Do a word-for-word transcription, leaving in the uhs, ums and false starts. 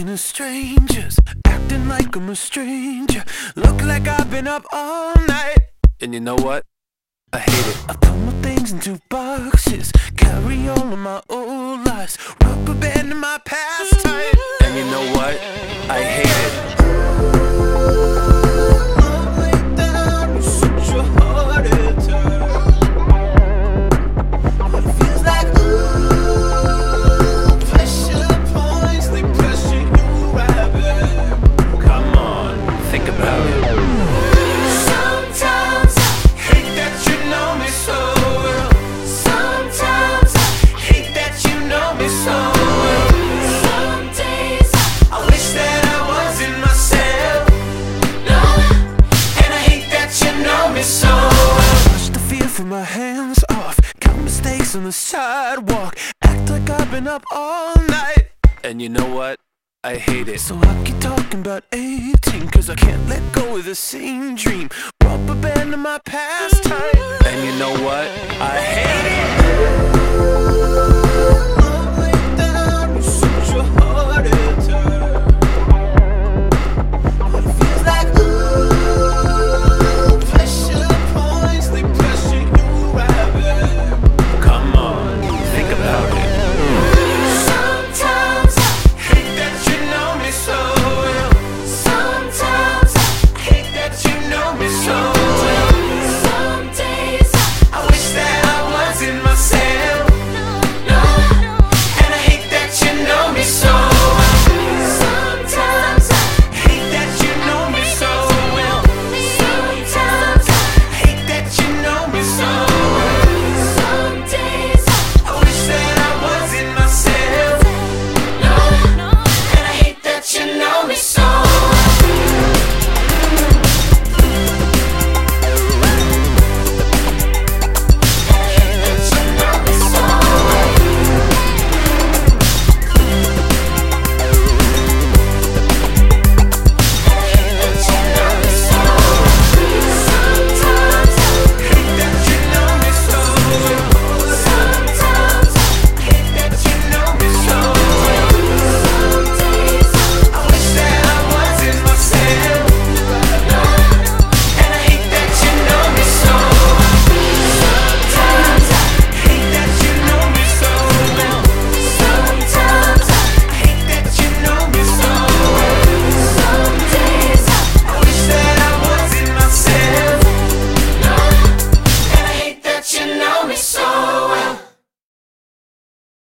to strangers, acting like I'm a stranger. Look like I've been up all night. And you know what? I hate it. I put my things into boxes, carry all of my old lies, rubber band in my past time. And you know what? I hate it. My hands off, count mistakes on the sidewalk, act like I've been up all night. And you know what? I hate it. So I keep talking about eighteen, cause I can't let go of the same dream, rubber band in my past time. And you know what? I hate it.